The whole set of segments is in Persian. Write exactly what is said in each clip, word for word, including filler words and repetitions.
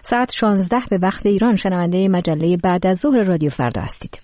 ساعت شانزده به وقت ایران شنونده مجله بعد از ظهر رادیو فردا هستید.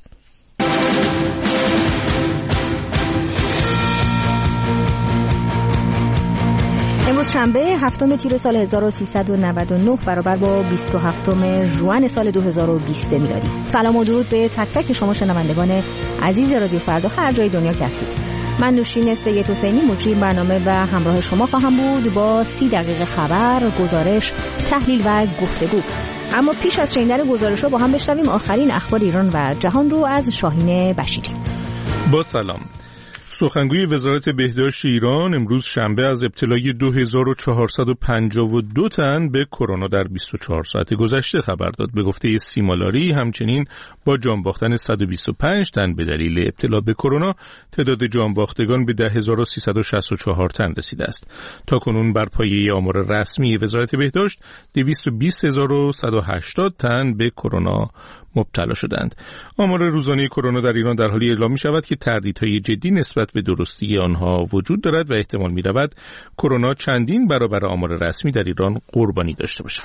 امروز شنبه هفتم تیر سال هزار و سیصد و نود و نه برابر با بیست و هفتم ژوئن سال دو هزار و بیست میلادی. سلام و درود به تک تک شما شنوندگان عزیز رادیو فردا هر جای دنیا که هستید. من نوشین سید حسینی مجری برنامه و همراه شما خواهم بود با سی دقیقه خبر، گزارش، تحلیل و گفتگو. اما پیش از شنیدن گزارش‌ها با هم بشنویم آخرین اخبار ایران و جهان رو از شاهین بشیری. با سلام. سخنگوی وزارت بهداشت ایران امروز شنبه از ابتلای دو هزار و چهارصد و پنجاه و دو تن به کرونا در بیست و چهار ساعت گذشته خبر داد. به گفته سیمالاری همچنین با جان باختن صد و بیست و پنج تن به دلیل ابتلا به کرونا تعداد جان باختگان به ده هزار و سیصد و شصت و چهار تن رسیده است. تا کنون بر پایه آمار رسمی وزارت بهداشت دویست و بیست هزار و صد و هشتاد تن به کرونا مبتلا شدند. آمار روزانه کرونا در ایران در حالی اعلام می شود که تردیدهای جدی نسبت به درستی آنها وجود دارد و احتمال می رود کرونا چندین برابر آمار رسمی در ایران قربانی داشته باشد.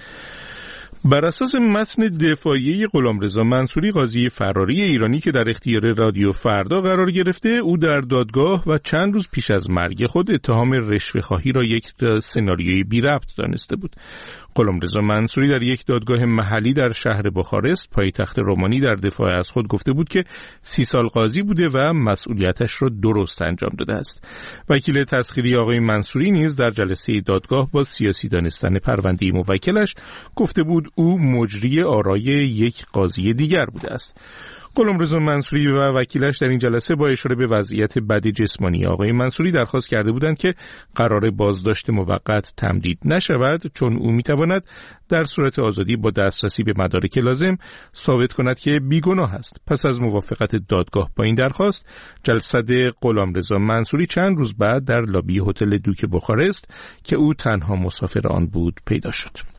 بر اساس متن دفاعیه غلامرضا منصوری قاضی فراری ایرانی که در اختیار رادیو فردا قرار گرفته، او در دادگاه و چند روز پیش از مرگ خود اتهام رشوه‌خواهی را یک سناریوی بی ربط دانسته بود. غلامرضا منصوری در یک دادگاه محلی در شهر بخارست پایتخت رومانی در دفاع از خود گفته بود که سی سال قاضی بوده و مسئولیتش را درست انجام داده است. وکیل تسخیری آقای منصوری نیز در جلسه دادگاه با سیاسی دانستن پرونده موکلش گفته بود او مجری آرای یک قاضی دیگر بوده است. غلامرضا منصوری و وکیلش در این جلسه با اشاره به وضعیت بد جسمانی آقای منصوری درخواست کرده بودند که قرار بازداشت موقت تمدید نشود، چون او میتواند در صورت آزادی با دسترسی به مدارک لازم ثابت کند که بیگناه است. پس از موافقت دادگاه با این درخواست، جلسه غلامرضا منصوری چند روز بعد در لابی هتل دوک بخارست که او تنها مسافر آن بود پیدا شد.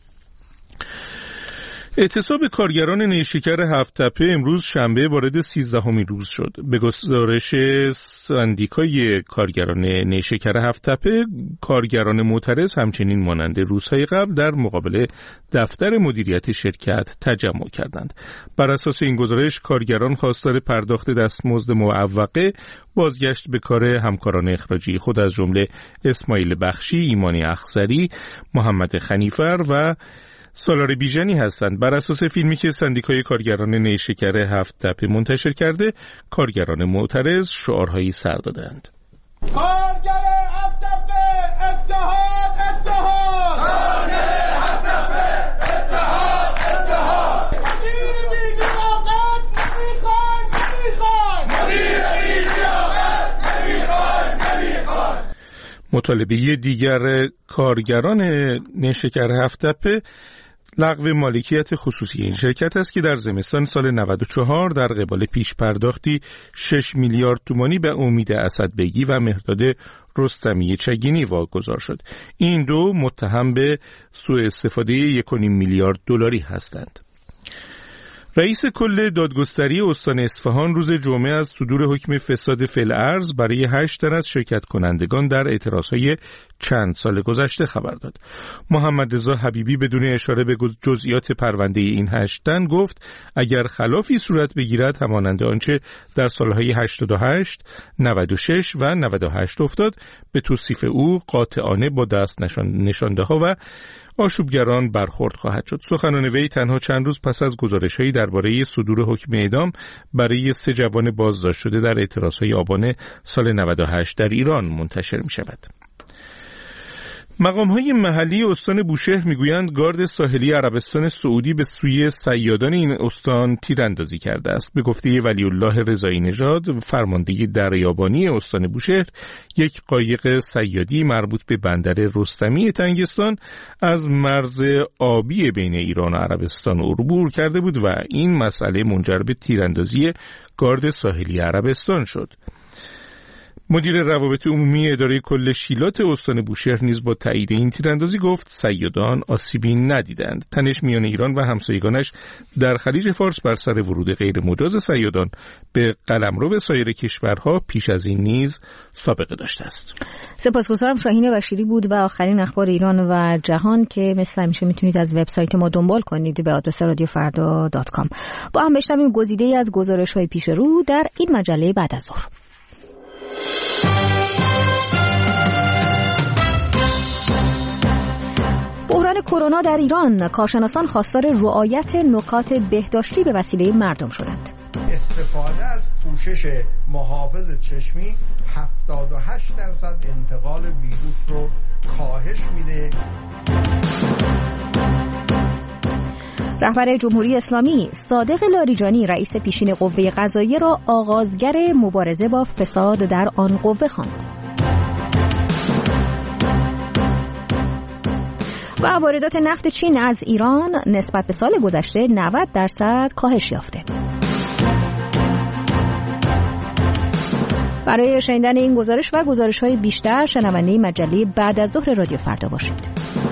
اعتصاب کارگران نیشکر هفت‌تپه امروز شنبه وارد سیزدهمین روز شد. به گزارش سندیکای کارگران نیشکر هفت‌تپه، کارگران معترض همچنین مانند روزهای قبل در مقابل دفتر مدیریت شرکت تجمع کردند. بر اساس این گزارش کارگران خواستار پرداخت دستمزد معوقه، بازگشت به کار همکاران اخراجی خود از جمله اسماعیل بخشی، ایمانی اخضری، محمد خنیفر و سالار بیژنی هستند. بر اساس فیلمی که سندیکای کارگران نیشکر هفت‌تپه منتشر کرده، کارگران معترض شعارهایی سر دادند. کارگر هفت‌تپه اتحاد اتحاد، کارگر هفت‌تپه اتحاد اتحاد، مدیر بی لیاقت نمیخوایم نمیخوایم، مدیر بی لیاقت نمیخوایم نمیخوایم. مطالبه دیگر کارگران نیشکر هفت‌تپه لغو مالکیت خصوصی این شرکت است که در زمستان سال نود و چهار در قبال پیش پرداختی شش میلیارد تومانی به امید اسدبگی و مهرداد رستمی چگینی واگذار شد. این دو متهم به سوء استفاده یک و نیم میلیارد دلاری هستند. رئیس کل دادگستری استان اصفهان روز جمعه از صدور حکم فساد فی‌الارض برای هشت تن از شرکت کنندگان در اعتراضهای چند سال گذشته خبر داد. محمد رضا حبیبی بدون اشاره به جزئیات پرونده این هشت تن گفت اگر خلافی صورت بگیرد همانند آنچه در سالهای هشتاد و هشت، نود و شش و نود و هشت افتاد، به توصیف او قاطعانه با دست نشانده ها و آشوبگران برخورد خواهد شد. سخنان وی تنها چند روز پس از گزارش‌هایی درباره صدور حکم اعدام برای سه جوان بازداشت شده در اعتراضهای آبان سال نود و هشت در ایران منتشر می‌شود. مقام‌های محلی استان بوشهر میگویند گارد ساحلی عربستان سعودی به سوی صیادان این استان تیراندازی کرده است. به گفته ولی الله رضایی نژاد، فرمانده دریابانی استان بوشهر، یک قایق صیادی مربوط به بندر رستمی تنگستان از مرز آبی بین ایران و عربستان عبور کرده بود و این مسئله منجر به تیراندازی گارد ساحلی عربستان شد. مدیر روابط عمومی اداره کل شیلات استان بوشهر نیز با تایید این تیراندازی گفت صیادان آسیبی ندیدند. تنش میان ایران و همسایگانش در خلیج فارس بر سر ورود غیر مجاز صیادان به قلمرو سایر کشورها پیش از این نیز سابقه داشته است. سپاسگزارم. شاهین بشیری بود و آخرین اخبار ایران و جهان که مثل همیشه میتونید از وبسایت ما دنبال کنید به آدرس رادیو فردا دات کام. با هم بشنویم گزیده‌ای از گزارش‌های پیش رو در این مجله بعد از ظهر. بحران کرونا در ایران، کارشناسان خواستار رعایت نکات بهداشتی به وسیله مردم شدند. استفاده از پوشش محافظ چشمی هفتاد و هشت درصد انتقال ویروس رو کاهش میده. رهبر جمهوری اسلامی صادق لاریجانی رئیس پیشین قوه قضاییه را آغازگر مبارزه با فساد در آن قوه خواند. و واردات نفت چین از ایران نسبت به سال گذشته نود درصد کاهش یافته. برای شنیدن این گزارش و گزارش‌های بیشتر شنونده مجله بعد از ظهر رادیو فردا باشید.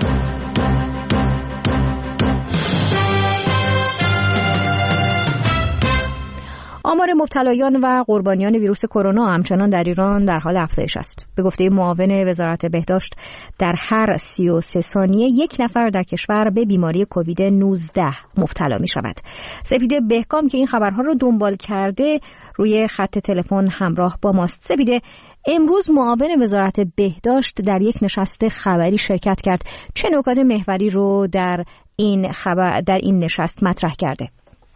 آمار مبتلایان و قربانیان ویروس کرونا همچنان در ایران در حال افزایش است. به گفته معاون وزارت بهداشت در هر سی و سه ثانیه یک نفر در کشور به بیماری کووید نوزده مبتلا می شود. سپیده بهکام که این خبرها رو دنبال کرده روی خط تلفن همراه با ماست. سپیده، امروز معاون وزارت بهداشت در یک نشست خبری شرکت کرد. چه نکات محوری رو در این خبر در این نشست مطرح کرده؟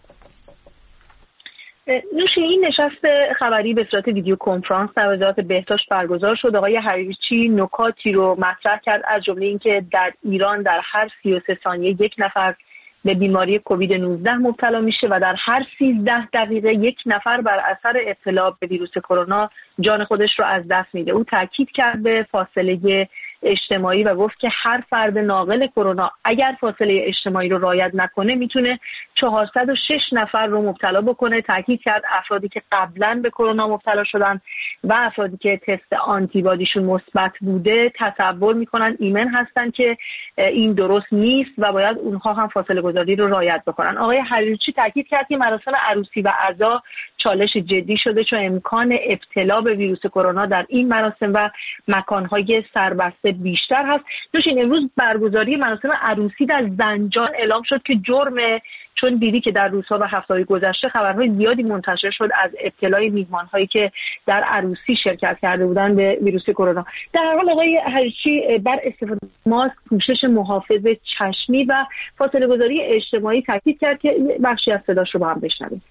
نوشی این نشست خبری به صورت ویدیو کنفرانس در وزارت بهداشت برگزار شد. آقای حریرچی نکاتی رو مطرح کرد، از جمله اینکه در ایران در هر سی و سه ثانیه یک نفر به بیماری کووید نوزده مبتلا میشه و در هر سیزده دقیقه یک نفر بر اثر ابتلا به ویروس کرونا جان خودش رو از دست میده. او تاکید کرد به فاصله اجتماعی و گفت که هر فرد ناقل کرونا اگر فاصله اجتماعی رو رعایت نکنه میتونه چهارصد و شش نفر رو مبتلا بکنه. تاکید کرد افرادی که قبلا به کرونا مبتلا شدن و افرادی که تست آنتیبادیشون مثبت بوده تصور میکنن ایمن هستن که این درست نیست و باید اونها هم فاصله گذاری رو رعایت بکنن. آقای حریرچی تاکید کرد که مراسم عروسی و عزا چالش جدی شده چون امکان ابتلا به ویروس کرونا در این مراسم و مکانهای سربسته بیشتر هست. دوشین امروز برگزاری مراسم عروسی در زنجان اعلام شد که جرمه، چون دیدی که در روزها و هفته‌های گذشته خبرهای زیادی منتشر شد از ابتلای میهمان‌هایی که در عروسی شرکت کرده بودند به ویروس کرونا. در هر حال آقای حریرچی بر استفاده از ماسک، پوشش محافظ چشمی و فاصله گذاری اجتماعی تاکید کرد که بخشی از صداش رو با هم بشنویم.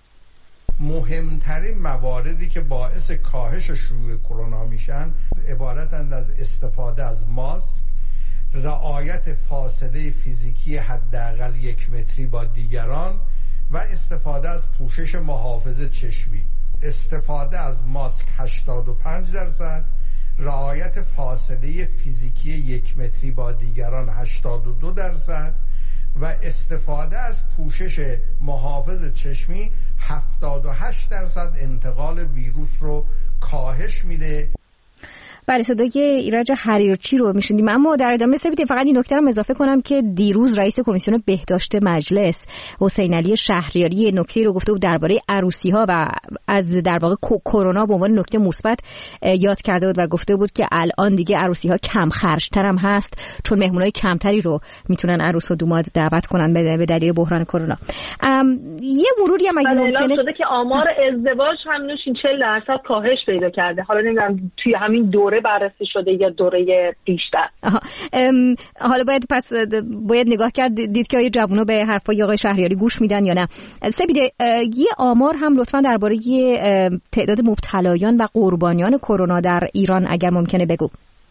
مهمترین مواردی که باعث کاهش شیوع کرونا میشن عبارتند از استفاده از ماسک، رعایت فاصله فیزیکی حداقل یک متری با دیگران و استفاده از پوشش محافظ چشمی. استفاده از ماسک هشتاد و پنج درصد، رعایت فاصله فیزیکی یک متری با دیگران هشتاد و دو درصد و استفاده از پوشش محافظ چشمی هفتاد و هشت درصد انتقال ویروس رو کاهش میده. بله، صدای ایرج حریرچی رو میشنیدیم. اما در ادامه سپیده فقط این نکته رو اضافه کنم که دیروز رئیس کمیسیون بهداشت مجلس حسین علی شهریاری نکته رو گفته بود درباره عروسی ها و از در واقع کرونا به عنوان نکته مثبت یاد کرده بود و گفته بود که الان دیگه عروسی ها کم خرج‌تر هم هست چون مهمونای کمتری رو میتونن عروس و دوماد دعوت کنن به دلیل بحران کرونا. یه مروری هم اگه ممکنه شده که آمار ازدواج هم نوشین چهل درصد کاهش پیدا کرده. حالا نمیدونم توی همین دوره بررسی شده یا دوره بیشتر. حالا باید پس باید نگاه کرد دید که آیا جوونا به حرفای آقای شهریاری گوش میدن یا نه. سپیده یه آمار هم لطفا درباره تعداد مبتلایان و قربانیان کرونا در ایران اگر ممکنه بگو.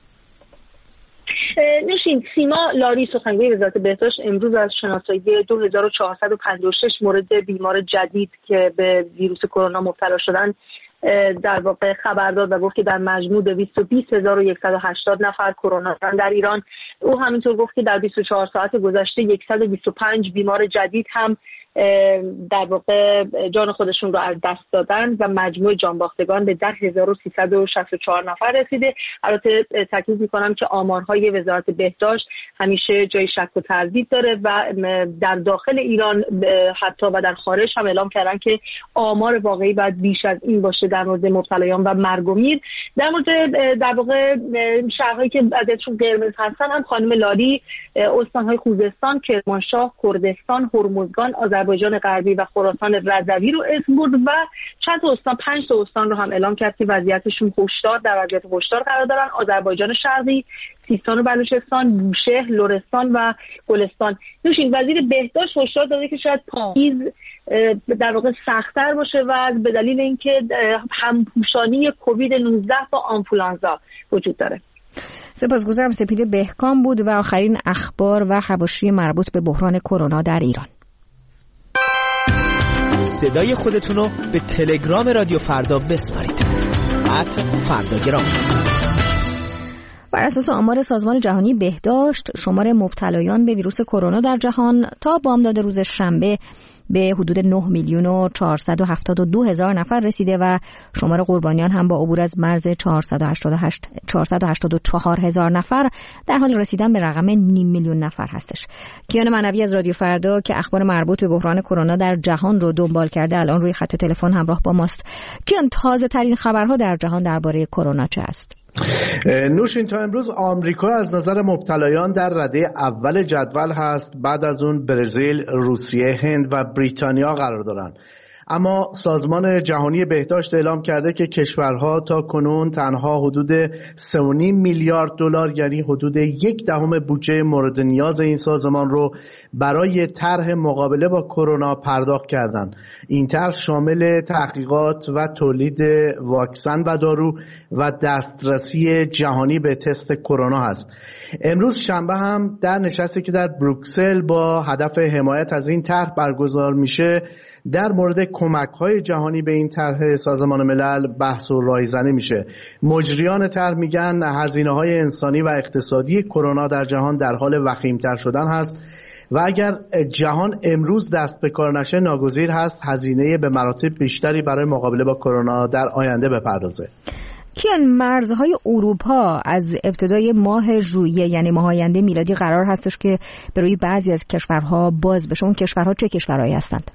نشین سیما لاری سخنگوی وزارت بهداشت امروز از شناسایی دو هزار و چهارصد و پنجاه و شش مورد بیمار جدید که به ویروس کرونا مبتلا شدن در واقع خبر داد و گفت که در مجموع دویست و بیست هزار و صد و هشتاد نفر کرونا در ایران. او همینطور گفت که در بیست و چهار ساعت گذشته صد و بیست و پنج بیمار جدید هم در واقع جان خودشون رو از دست دادن و مجموع جانباختگان به ده هزار و سیصد و شصت و چهار نفر رسیده. البته تاکید می‌کنم که آمارهای وزارت بهداشت همیشه جای شک و تردید داره و در داخل ایران حتی و در خارج هم اعلام کردن که آمار واقعی باید بیش از این باشه در مورد مبتلایان و مرگ و میر. در مورد در واقع شهرهایی که ازشون قرمز هستن هم خانم لاری استان‌های خوزستان، کرمانشاه، کردستان، هرمزگان، آذربایجان غربی و خراسان رضوی رو اسم برد و چند تا استان، پنج تا استان رو هم اعلام کرد که وضعیتشون هشدار در وضعیت هشدار قرار دارن. آذربایجان شرقی، سیستان و بلوچستان، بوشهر، لرستان و گلستان. نوشین وزیر بهداشت هشدار داده که شاید پاییز در واقع سخت‌تر باشه و به دلیل اینکه همپوشانی کووید نوزده با آنفولانزا وجود داره. سپاسگزارم. سپید بهکام بود و آخرین اخبار و حواشی مربوط به بحران کرونا در ایران. صدای خودتونو به تلگرام رادیو فردا بسپارید. ات فرداگرام. بر اساس آمار سازمان جهانی بهداشت، شمار مبتلایان به ویروس کرونا در جهان تا بامداد روز شنبه به حدود نه میلیون و چهارصد و هفتاد و دو هزار نفر رسیده و شمار قربانیان هم با عبور از مرز چهارصد و هشتاد و چهار هزار نفر در حال رسیدن به رقم نیم میلیون نفر هستش. کیان معنوی از رادیو فردا که اخبار مربوط به بحران کرونا در جهان رو دنبال کرده الان روی خط تلفن همراه با ماست. کیان، تازه ترین خبرها در جهان درباره کرونا چه است؟ نوشین، تا امروز آمریکا از نظر مبتلایان در رده اول جدول هست، بعد از اون برزیل، روسیه، هند و بریتانیا قرار دارن. اما سازمان جهانی بهداشت اعلام کرده که کشورها تا کنون تنها حدود سه و نیم میلیارد دلار یعنی حدود یک دهم بودجه مورد نیاز این سازمان رو برای طرح مقابله با کرونا پرداخت کردند. این طرح شامل تحقیقات و تولید واکسن و دارو و دسترسی جهانی به تست کرونا هست. امروز شنبه هم در نشستی که در بروکسل با هدف حمایت از این طرح برگزار میشه در مورد کمک‌های جهانی به این طرح سازمان ملل بحث و رایزنی میشه. مجریان طرح میگن هزینه‌های انسانی و اقتصادی کرونا در جهان در حال وخیم‌تر شدن هست و اگر جهان امروز دست به کار نشه ناگزیر هست هزینه به مراتب بیشتری برای مقابله با کرونا در آینده بپردازه. کیان، مرزهای اروپا از ابتدای ماه ژوئیه یعنی ماه آینده میلادی قرار هستش که به روی بعضی از کشورها باز بشه. اون کشورها چه کشورهایی هستند؟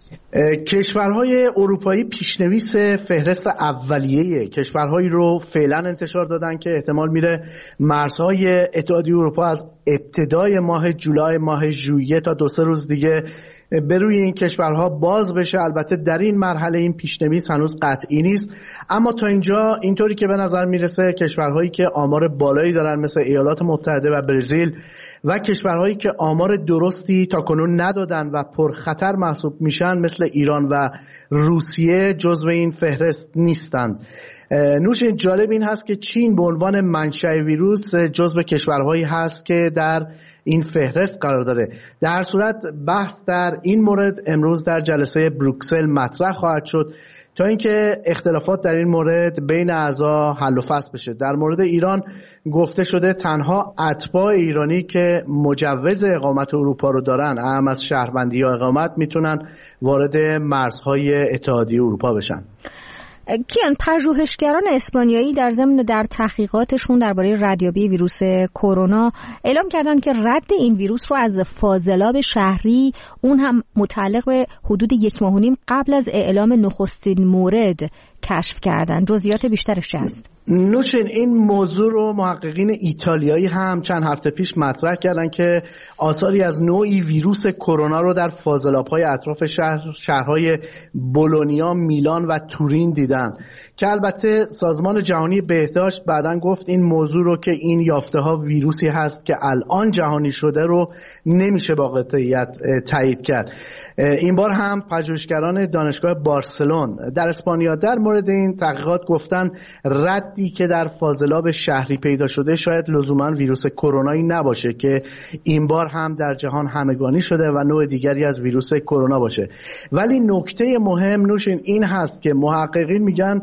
کشورهای اروپایی پیشنویس فهرست اولیه کشورهایی رو فعلا انتشار دادن که احتمال میره مرزهای اتحادیه اروپا از ابتدای ماه جولای ماه ژوئیه تا دو سه روز دیگه به روی این کشورها باز بشه. البته در این مرحله این پیشنویس هنوز قطعی نیست، اما تا اینجا اینطوری که به نظر میرسه کشورهایی که آمار بالایی دارن مثل ایالات متحده و برزیل و کشورهایی که آمار درستی تا کنون ندادن و پرخطر محسوب میشن مثل ایران و روسیه جزو این فهرست نیستند. نوش جالب این هست که چین به عنوان منشأ ویروس جزو کشورهایی هست که در این فهرست قرار داره. در هر صورت بحث در این مورد امروز در جلسه بروکسل مطرح خواهد شد تا اینکه اختلافات در این مورد بین اعضا حل و فصل بشه. در مورد ایران گفته شده تنها اتباع ایرانی که مجوز اقامت اروپا رو دارن، اهم از شهروندی یا اقامت، میتونن وارد مرزهای اتحادیه اروپا بشن. کیان، پژوهشگران اسپانیایی در ضمن در تحقیقاتشون درباره ردیابی ویروس کرونا اعلام کردند که رد این ویروس رو از فاضلاب شهری، اون هم متعلق به حدود یک ماه و نیم قبل از اعلام نخستین مورد، کشف کردن. جزئیات بیشترش چه است؟ نوشین، این موضوع رو محققین ایتالیایی هم چند هفته پیش مطرح کردن که آثاری از نوعی ویروس کرونا رو در فاضلاب‌های اطراف شهر شهرهای بولونیا، میلان و تورین دیدن که البته سازمان جهانی بهداشت بعداً گفت این موضوع رو که این یافته‌ها ویروسی هست که الان جهانی شده رو نمیشه با قطعیت تایید کرد. این بار هم پژوهشگران دانشگاه بارسلون در اسپانیا در مورد این تحقیقات گفتن ردی که در فاضلاب شهری پیدا شده شاید لزوما ویروس کرونایی نباشه که این بار هم در جهان همگانی شده و نوع دیگری از ویروس کرونا باشه. ولی نکته مهم نوشین این هست که محققین میگن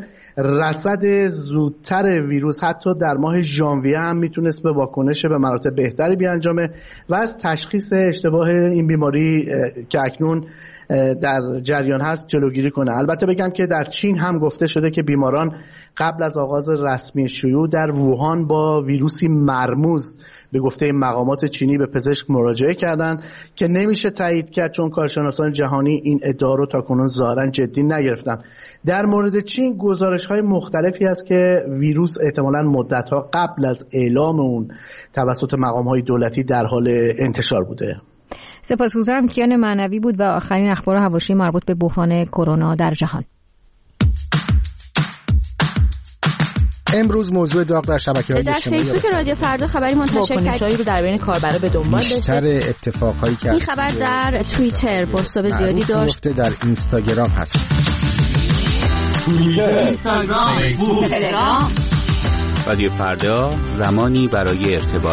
رصد زودتر ویروس حتی در ماه ژانویه هم میتونست به واکنش به مراتب بهتری بیانجامه و از تشخیص اشتباه این بیماری که اکنون در جریان هست جلوگیری کنه. البته بگم که در چین هم گفته شده که بیماران قبل از آغاز رسمی شیوع در ووهان با ویروسی مرموز به گفته مقامات چینی به پزشک مراجعه کردند که نمیشه تایید کرد چون کارشناسان جهانی این ادعا رو تاکنون ظاهرا جدی نگرفتن. در مورد چین گزارش‌های مختلفی هست که ویروس احتمالاً مدت‌ها قبل از اعلام اون توسط مقام‌های دولتی در حال انتشار بوده. سپاسگزارم. کیان معنوی بود و آخرین اخبار حواشی مربوط به بحران کرونا در جهان. امروز موضوع داغ در شبکه‌های اجتماعی در فیسبوک رادیو فردا خبری منتشر کرد رو در بین کاربرا به دنبال داشت. بیشتر اتفاقایی که این خبر در توییتر بازتاب زیادی داشت. در اینستاگرام هست. توییتر، اینستاگرام، فیسبوک، تلگرام. رادیو فردا، زمانی برای ارتباط.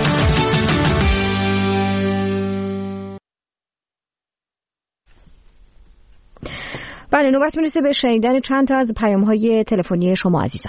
بله، نوبت میرسه به شنیدن چند تا از پیام‌های تلفنی شما عزیزان.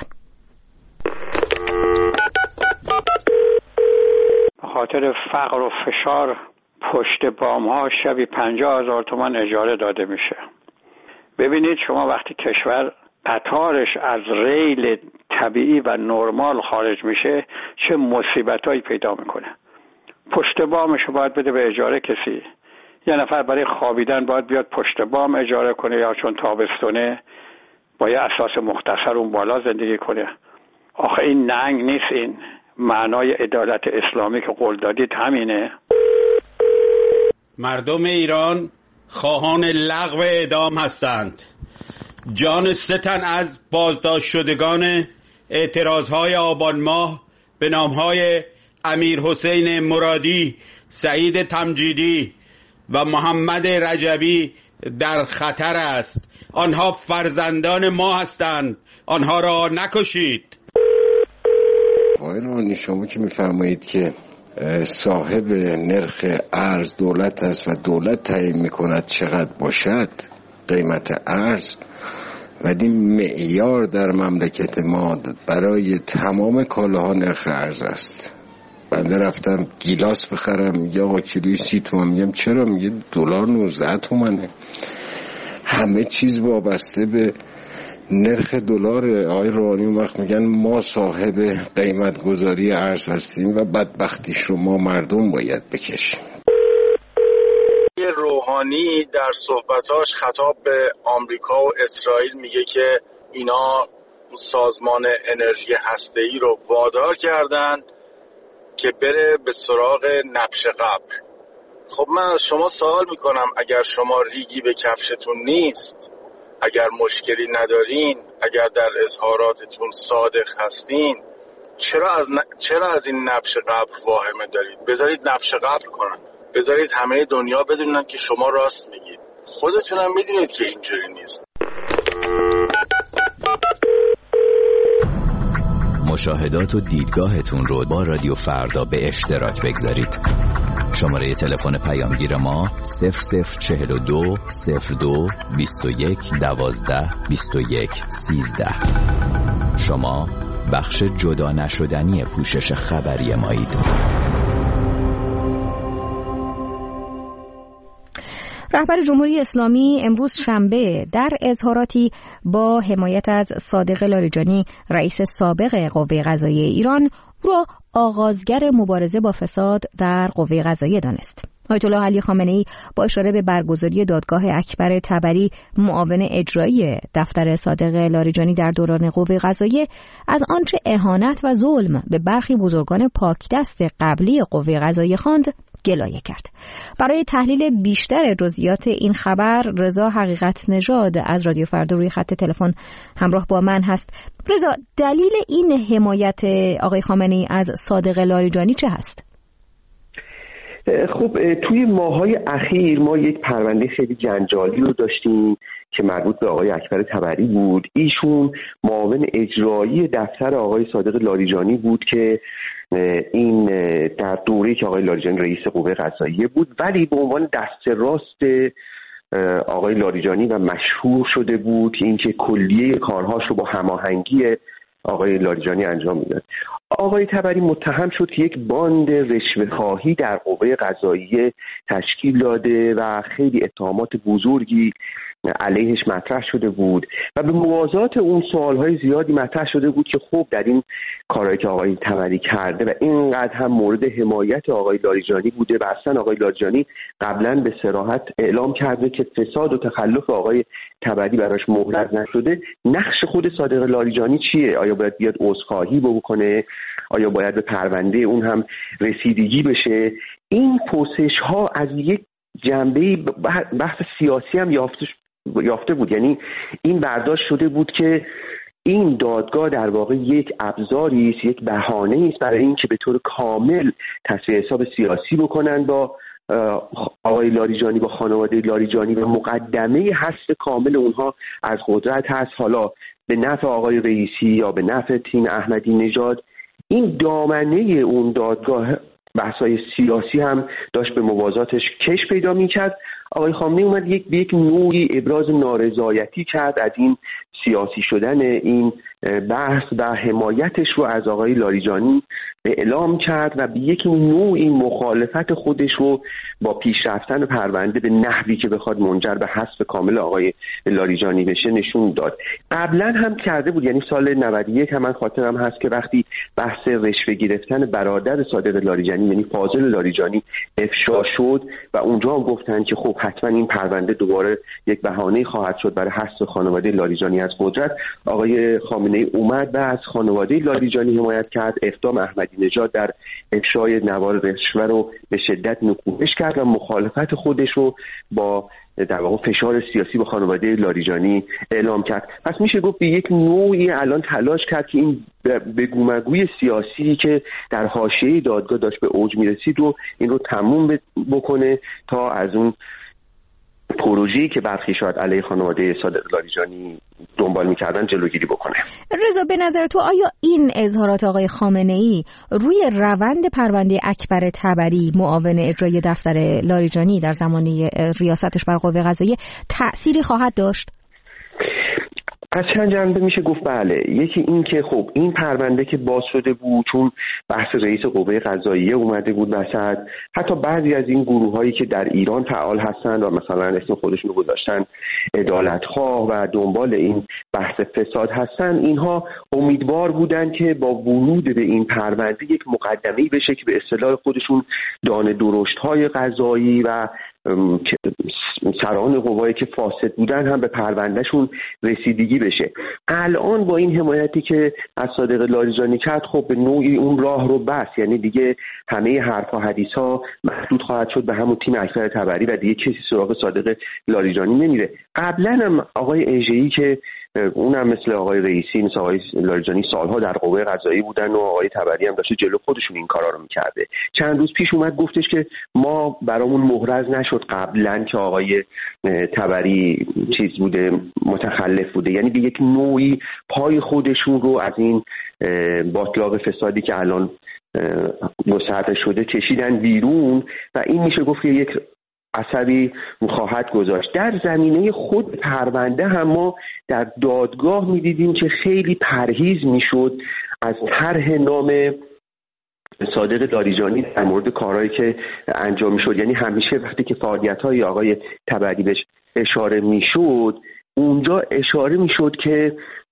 به خاطر فقر و فشار پشت بام‌ها شبی پنجاه هزار تومان اجاره داده میشه. ببینید شما وقتی کشور قطارش از ریل طبیعی و نرمال خارج میشه چه مصیبتایی پیدا میکنه. پشت بامشو باید بده به اجاره کسی. یه نفر برای خوابیدن باید بیاد پشت بام اجاره کنه یا چون تابستونه با یه اساس مختصر اون بالا زندگی کنه. آخه این ننگ نیست. این معنای عدالت اسلامی که قول دادید همینه. مردم ایران خواهان لغو اعدام هستند. جان سه تن از بازداشت شدگان اعتراضهای آبان ماه به نامهای امیر حسین مرادی، سعید تمجیدی و محمد رجبی در خطر است. آنها فرزندان ما هستند. آنها را نکشید. آقای روحانی، شما که میفرمایید که صاحب نرخ ارز دولت است و دولت تعیین میکند چقدر باشد قیمت ارز، ولی معیار در مملکت ما برای تمام کالاها نرخ ارز است. بنده رفتم گیلاس بخرم، میگه آقا کیلوی سی تومن. میگم چرا؟ میگه دلار نوزده تومنه. همه چیز وابسته به نرخ دلار. آقای روحانی اون وقت میگن ما صاحب قیمت گذاری ارز هستیم و بدبختیش رو ما مردم باید بکشیم. روحانی در صحبتاش خطاب به آمریکا و اسرائیل میگه که اینا سازمان انرژی هسته‌ای رو وادار کردن که بره به سراغ نبش قبر. خب من از شما سوال میکنم، اگر شما ریگی به کفشتون نیست، اگر مشکلی ندارین، اگر در اظهاراتتون صادق هستین، چرا از ن... چرا از این نبش قبر واهمه دارید؟ بذارید نبش قبر کنن، بذارید همه دنیا بدونن که شما راست میگید. خودتون هم میدونید که اینجوری نیست. مشاهدات و دیدگاهتون رو با رادیو فردا به اشتراک بگذارید. شماره تلفن پیامگیر ما صفر صفر چهل و دو صفر دو بیست و یک دوازده بیست و یک سیزده. شما بخش جدا نشدنی پوشش خبری مایید. رهبر جمهوری اسلامی امروز شنبه در اظهاراتی با حمایت از صادق لاریجانی رئیس سابق قوه قضاییه ایران را آغازگر مبارزه با فساد در قوه قضاییه دانست. آیت الله علی خامنه‌ای با اشاره به برگزاری دادگاه اکبر طبری معاون اجرایی دفتر صادق لاریجانی در دوران قوه قضاییه از آنچه اهانت و ظلم به برخی بزرگان پاکدست قبلی قوه قضاییه خواند گلایه کرد. برای تحلیل بیشتر جزئیات این خبر رضا حقیقت نژاد از رادیو فردا روی خط تلفن همراه با من هست. رضا، دلیل این حمایت آقای خامنه‌ای از صادق لاریجانی چه هست؟ خب توی ماهای اخیر ما یک پرونده خیلی جنجالی رو داشتیم که مربوط به آقای اکبر طبری بود. ایشون معاون اجرایی دفتر آقای صادق لاریجانی بود که این در دوره‌ای که آقای لاریجانی رئیس قوه قضاییه بود، ولی به عنوان دست راست آقای لاریجانی و مشهور شده بود که اینکه کلیه کارهاش رو با هماهنگی آقای لاریجانی انجام میداد. آقای تبری متهم شد که یک باند رشوه‌خواهی در قوه قضاییه تشکیل داده و خیلی اتهامات بزرگی علیهش مطرح شده بود و به موازات اون سوالهای زیادی مطرح شده بود که خب در این کارهایی که آقای تبری کرده و اینقدر هم مورد حمایت آقای لاریجانی بوده و اصلا آقای لاریجانی قبلا به صراحت اعلام کرده که فساد و تخلف آقای تبری براش مهلت نشده. نقش خود صادق لاریجانی چیه؟ آیا باید بیاد عذرخواهی بکنه؟ آیا باید به پرونده اون هم رسیدگی بشه؟ این پرسش ها از یک جنبه بحث سیاسی هم یافته یافته بود. یعنی این برداشت شده بود که این دادگاه در واقع یک ابزاری است، یک بهانه است برای اینکه به طور کامل تصفیه حساب سیاسی بکنن با آقای لاریجانی، با خانواده لاریجانی و مقدمه حذف کامل اونها از قدرت هست، حالا به نفع آقای رئیسی یا به نفع تیم احمدی نژاد. این دامنه اون دادگاه بحث‌های سیاسی هم داشت به موازاتش کش پیدا می‌کرد. آقای خامنه‌ای اومد یک به یک نوعی ابراز نارضایتی کرد از این سیاسی شدن این بحث و حمایتش رو از آقای لاریجانی اعلام کرد و به یک نوعی مخالفت خودش رو با پیشرفتن پرونده به نحوی که بخواد منجر به حذف کامل آقای لاریجانی بشه نشون داد. قبلا هم کرده بود، یعنی سال نود و یک هم من خاطرم هست که وقتی بحث رشوه گرفتن برادر صادق لاریجانی یعنی فاضل لاریجانی افشا شد و اونجا هم گفتن که خب حتما این پرونده دوباره یک بهانه خواهد شد برای حذف خانواده لاریجانی از قدرت، آقای خامنه‌ای اومد و از خانواده لاریجانی حمایت کرد. اقدام احمدی نژاد در افشای نوار رشوه رو به شدت نکوهش کرد و مخالفت خودش رو با در واقع فشار سیاسی به خانواده لاریجانی اعلام کرد. پس میشه گفت به یک نوعی الان تلاش کرد که این بگومگوی سیاسی که در حاشیه دادگاه داشت به اوج میرسید رو این رو تموم بکنه تا از اون پروژه‌ای که برخی شاید علیه خانواده صادق لاریجانی دنبال می‌کردن جلوگیری بکنه. رضا، به نظر تو آیا این اظهارات آقای خامنه‌ای روی روند پرونده اکبر تبری معاون اجرایی دفتر لاریجانی در زمانه ریاستش بر قوه قضاییه تأثیری خواهد داشت؟ از چند جنبه میشه گفت بله. یکی این که خب این پرونده که باز شده بود چون بحث رئیس قوه قضاییه اومده بود وسط، حتی بعضی از این گروه‌هایی که در ایران فعال هستند و مثلا اسم خودشون رو گذاشتن عدالت‌خواه و دنبال این بحث فساد هستن، اینها امیدوار بودن که با ورود به این پرونده یک مقدمه‌ای بشه که به اصطلاح خودشون دانه درشت‌های قضایی و سران قوایی که فاسد بودن هم به پروندهشون رسیدگی بشه. الان با این حمایتی که از صادق لاریجانی کرد خب به نوعی اون راه رو بس، یعنی دیگه همه حرف و حدیث ها محدود خواهد شد به همون تیم اکبر تبری و دیگه کسی سراغ صادق لاریجانی نمیره. قبلا هم آقای ایجه‌ای که اونم مثل آقای رئیسی مثل آقای لاریجانی سالها در قوه قضایی بودن و آقای تبری هم داشته جلو خودشون این کارا رو میکرده. چند روز پیش اومد گفتش که ما برامون محرز نشد قبلا که آقای تبری چیز بوده، متخلف بوده، یعنی به یک نوعی پای خودشون رو از این باطلاق فسادی که الان گسترده شده کشیدن بیرون و این میشه گفت که یک اثری خواهد گذاشت. در زمینه خود پرونده هم ما در دادگاه می‌دیدیم که خیلی پرهیز میشد از طرح نام صادق لاریجانی در مورد کارهایی که انجام میشد. یعنی همیشه وقتی که فعالیت‌های آقای تبری بهش اشاره میشد اونجا اشاره میشد که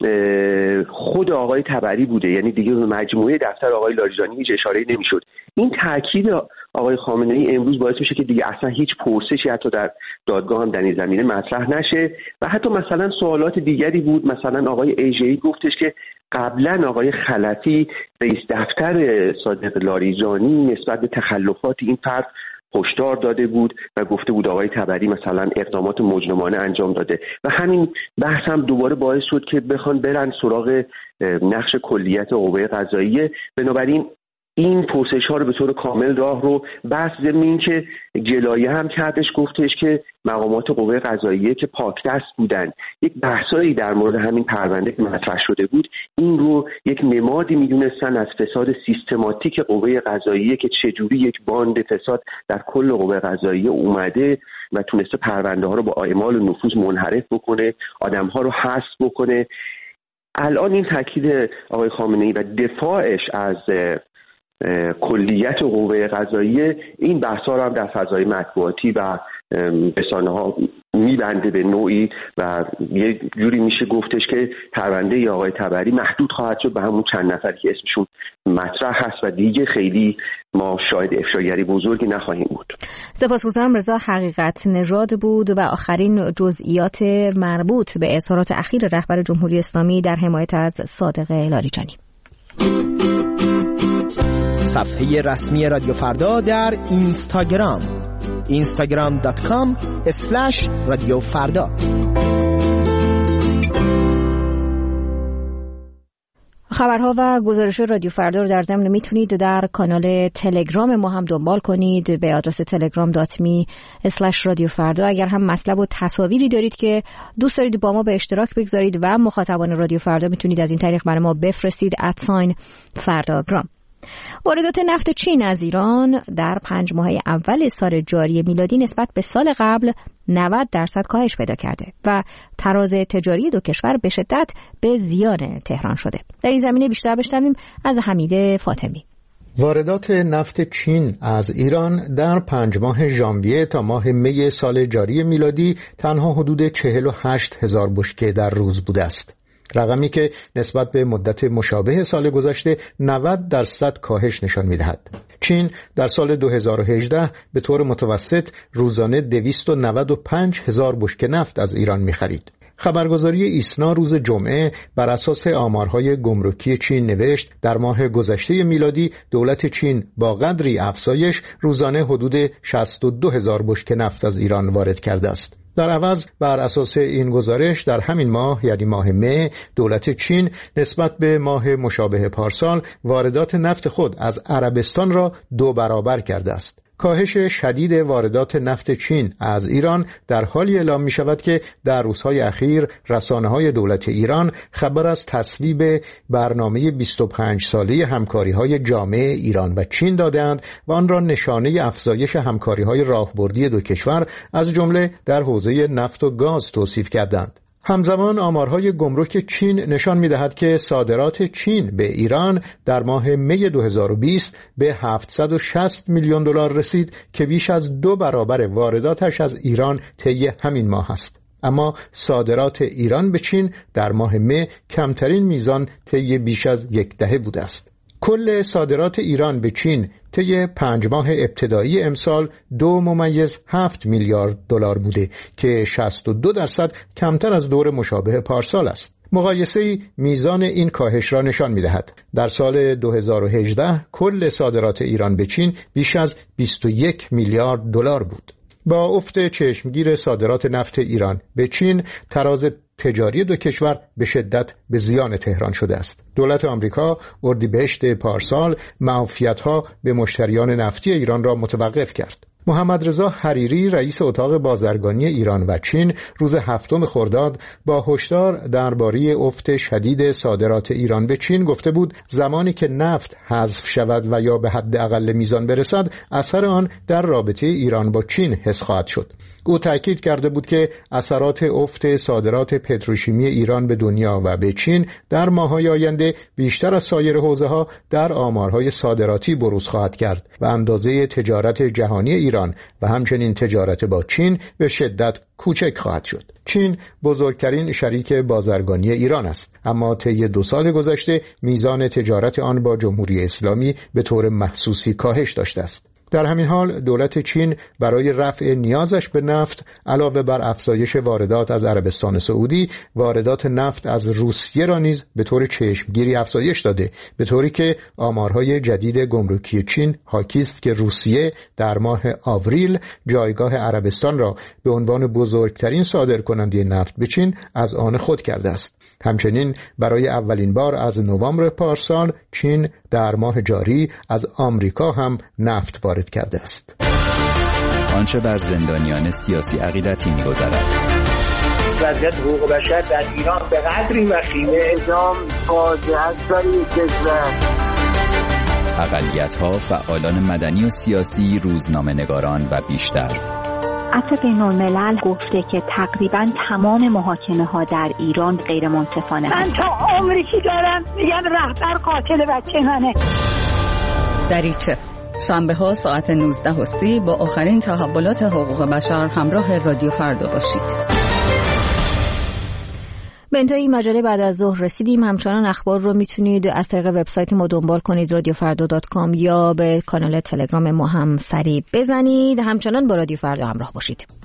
خود آقای تبری بوده، یعنی دیگه به مجموعه دفتر آقای لاریجانی هیچ اشاره‌ای نمیشد. این تاکید آقای خامنه‌ای امروز باعث میشه که دیگه اصلا هیچ پرسشی حتی در دادگاه هم در این زمینه مطرح نشه و حتی مثلا سوالات دیگری بود. مثلا آقای ایجه‌ای گفتش که قبلا آقای خلفی رئیس دفتر صادق لاریجانی نسبت به تخلفات این فرد هشدار داده بود و گفته بود آقای تبری مثلا اقدامات مجرمانه انجام داده و همین بحث هم دوباره باعث شد که بخوان برن سراغ نقش کلیت قوه قضاییه. بنابراین این پرسش ها رو به طور کامل راه رو بس زمین که جلایه هم کردش، گفتش که مقامات قوه قضاییه که پاکدست بودن یک بحثایی در مورد همین پرونده که مطرح شده بود این رو یک نمادی میدونستن از فساد سیستماتیک قوه قضاییه که چجوری یک باند فساد در کل قوه قضاییه اومده و تونسته پرونده ها رو با اعمال و نفوذ منحرف بکنه، آدم ها رو حذف بکنه. الان این تاکید آقای خامنه‌ای و دفاعش از کلیت قوه قضاییه این بحث‌ها رو هم در فضای مطبوعاتی و رسانه‌ها میبنده به نوعی و یه جوری میشه گفتش که پرونده آقای تبری محدود خواهد شد به همون چند نفری که اسمشون مطرح هست و دیگه خیلی ما شاهد افشاگری بزرگی نخواهیم بود. سپاسگزارم. رضا حقیقت نژاد بود و آخرین جزئیات مربوط به اظهارات اخیر رهبر جمهوری اسلامی در حمایت از صادق لاریجانی. صفحه رسمی رادیو فردا در اینستاگرام اینستاگرام دات کام اسلش رادیو فردا. خبرها و گزارش رادیو فردا رو در ضمن میتونید در کانال تلگرام ما هم دنبال کنید به آدرس تلگرام دات می اسلش رادیو فردا. اگر هم مطلب و تصاویری دارید که دوست دارید با ما به اشتراک بگذارید و مخاطبان رادیو فردا میتونید از این طریق برای ما بفرستید @ساین فرداگرام. واردات نفت چین از ایران در پنج ماهه اول سال جاری میلادی نسبت به سال قبل نود درصد کاهش پیدا کرده و تراز تجاری دو کشور به شدت به زیان تهران شده. در این زمینه بیشتر بشنویم از حمید فاطمی. واردات نفت چین از ایران در پنج ماه ژانویه تا ماه می سال جاری میلادی تنها حدود چهل و هشت هزار بشکه در روز بوده است. رقمی که نسبت به مدت مشابه سال گذشته نود درصد کاهش نشان می‌دهد. چین در سال دو هزار و هجده به طور متوسط روزانه دویست و نود و پنج هزار بشکه نفت از ایران می‌خرید. خبرگزاری ایسنا روز جمعه بر اساس آمارهای گمرکی چین نوشت در ماه گذشته میلادی دولت چین با قدری افزایش روزانه حدود شصت و دو هزار بشکه نفت از ایران وارد کرده است. در عوض بر اساس این گزارش در همین ماه یعنی ماه می دولت چین نسبت به ماه مشابه پارسال واردات نفت خود از عربستان را دو برابر کرده است. کاهش شدید واردات نفت چین از ایران در حالی اعلام می شود که در روزهای اخیر رسانه‌های دولت ایران خبر از تصویب برنامه بیست و پنج ساله همکاری‌های جامع ایران و چین دادند و آن را نشانه افزایش همکاری‌های راهبردی دو کشور از جمله در حوزه نفت و گاز توصیف کردند. همزمان آمارهای گمرک چین نشان می‌دهد که صادرات چین به ایران در ماه می دو هزار و بیست به هفتصد و شصت میلیون دلار رسید که بیش از دو برابر وارداتش از ایران طی همین ماه است. اما صادرات ایران به چین در ماه می کمترین میزان طی بیش از یک دهه بوده است. کل صادرات ایران به چین طی پنج ماه ابتدایی امسال دو ممیز هفت میلیارد دلار بوده که شصت و دو درصد کمتر از دور مشابه پارسال است. مقایسه میزان این کاهش را نشان می‌دهد. در سال دو هزار و هجده کل صادرات ایران به چین بیش از بیست و یک میلیارد دلار بود. با افت چشمگیر صادرات نفت ایران به چین تراز تجاری دو کشور به شدت به زیان تهران شده است. دولت آمریکا اردیبهشت پارسال معافیت‌ها به مشتریان نفتی ایران را متوقف کرد. محمد رضا حریری رئیس اتاق بازرگانی ایران و چین روز هفتم خرداد با هشدار درباره افت شدید صادرات ایران به چین گفته بود زمانی که نفت حذف شود و یا به حد اقل میزان برسد اثر آن در رابطه ایران با چین حس خواهد شد. او تاکید کرده بود که اثرات افت صادرات پتروشیمی ایران به دنیا و به چین در ماه‌های آینده بیشتر از سایر حوزه‌ها در آمارهای صادراتی بروز خواهد کرد و اندازه تجارت جهانی ایران و همچنین تجارت با چین به شدت کوچک خواهد شد. چین بزرگترین شریک بازرگانی ایران است، اما طی دو سال گذشته میزان تجارت آن با جمهوری اسلامی به طور محسوسی کاهش داشته است. در همین حال دولت چین برای رفع نیازش به نفت علاوه بر افزایش واردات از عربستان سعودی واردات نفت از روسیه را نیز به طور چشمگیری افزایش داده، به طوری که آمارهای جدید گمرکی چین حاکی است که روسیه در ماه آوریل جایگاه عربستان را به عنوان بزرگترین صادرکننده نفت به چین از آن خود کرده است. همچنین برای اولین بار از نوامبر پارسال چین در ماه جاری از آمریکا هم نفت وارد کرده است. آنچه بر زندانیان سیاسی عقیدتی می‌گذرد. وضعیت حقوق بشر در ایران به قدری وخیمه اعدام فاجعه است برای کشور. اقلیت‌ها، فعالان مدنی و سیاسی، روزنامه‌نگاران و بیشتر. عفو بین‌الملل گفته که تقریبا تمام محاکمه ها در ایران غیر منصفانه من تا عمری که دارم میگم رهبر قاتل بچه منه. دریچه شنبه ها ساعت نوزده و سی با آخرین تحولات حقوق بشر همراه رادیو فردا باشید. به انتهای مجله بعد از ظهر رسیدیم. همچنان اخبار رو میتونید از طریق وبسایت ما دنبال کنید رادیو فردا دات کام یا به کانال تلگرام ما هم سری بزنید. همچنان با رادیو فردا همراه باشید.